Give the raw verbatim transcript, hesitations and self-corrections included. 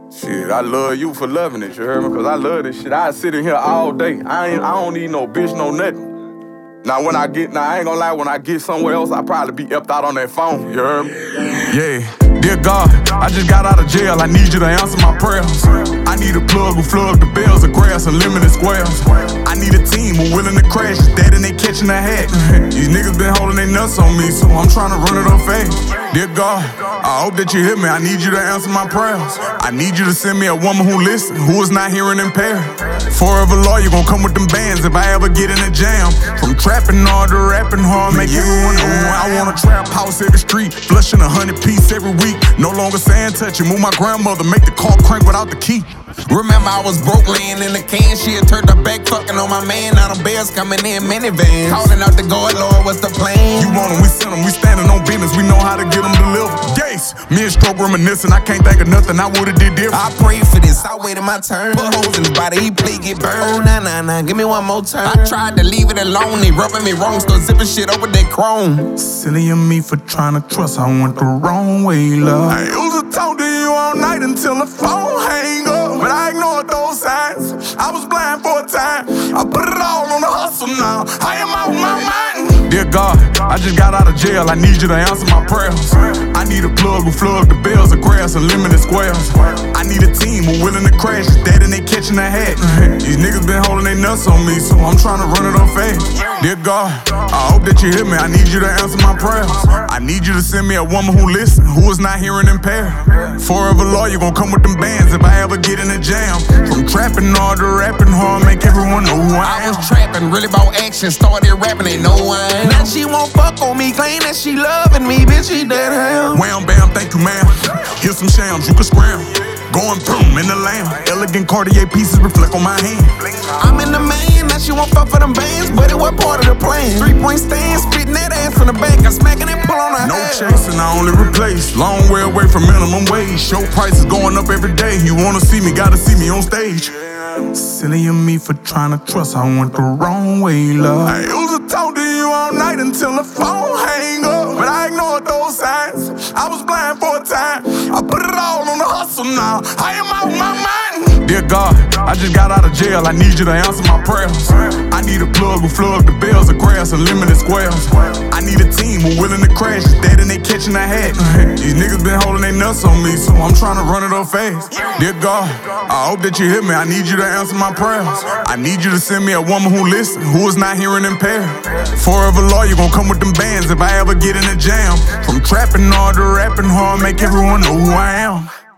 Shit, I love you for loving it, you heard me? Cause I love this shit. I sit in here all day. I ain't, I don't need no bitch, no nothing. Now when I get, now I ain't gonna lie, when I get somewhere else, I probably be upped out on that phone, you heard me? Yeah. Dear God, I just got out of jail, I need you to answer my prayers. I need a plug who plug the bells of grass and limited squares. I need a team who willing to crash, dead and they catching a hat. These niggas been holding their nuts on me, so I'm trying to run it up fast. Dear God, I hope that you hear me, I need you to answer my prayers. I need you to send me a woman who listens, who is not hearing impaired. Forever lawyer gon' come with them bands if I ever get in a jam. From trapping hard to rapping hard, make everyone know I want a trap house every street, flushing a hundred piece every week. No longer saying touch it, move my grandmother, make the car crank without the key. Remember I was broke laying in the can, she had turned her back fucking on my man. Now them bears coming in minivans, calling out the God, Lord, what's the plan? You want them, we send them, we standing on business, we know how to get them delivered. Gates, me and Stroke reminiscing, I can't think of nothing I would've did different. I prayed for this, I waited my turn, put holes in his body, he play get burned. Oh nah nah nah, give me one more turn. I tried to leave it alone, they rubbing me wrong, start zipping shit over that chrome. Silly of me for trying to trust, I went the wrong way, love. I used to talk to you all night until the phone hang up, but I ignored those signs. I was blind for a time, I put it all on the hustle now. I am out my mind. Dear God, I just got out of jail, I need you to answer my prayers. I need a plug who plug the bells of grass and limited squares. I need a team who willing to crash, dead and they catching a hat. These niggas been holding their nuts on me, so I'm trying to run it up fast. Dear God, I hope that you hear me, I need you to answer my prayers. I need you to send me a woman who listens, who is not hearing impaired. Forever lawyer gon' come with them bands if I ever get in a jam. From trapping hard to rapping hard, make everyone know who I am. I was trapping, really about action, started rapping, ain't no one. Now she won't fuck on me, claim that she loving me, bitch, she dead hell. Wham bam, thank you ma'am. Here's some shams, you can scram. Going boom in the lamb. Elegant Cartier pieces reflect on my hand. I'm in the main, now she won't fuck for them bands, but it was part of the plan. Three point stand, spitting that ass from the back, I smacking and pull on her No head. chasing, I only replace. Long way away from minimum wage. Show prices going up every day. You wanna see me, gotta see me on stage. Silly of me for trying to trust, I went the wrong way, love. I used to talk to you all night until the phone hang up, but I ignored those signs. I was blind for a time, I put it all on the hustle now. I am out my mind. Dear God, I just got out of jail, I need you to answer my prayers. I need a plug who plug the bells of grass and limited squares. I need a team who willing to crash, dead and they catching a hat. These niggas been holding their nuts on me, so I'm trying to run it up fast. Dear God, I hope that you hear me, I need you to answer my prayers. I need you to send me a woman who listens, who is not hearing impaired. Forever lawyer gon' come with them bands if I ever get in a jam. From trapping hard to rapping hard, make everyone know who I am.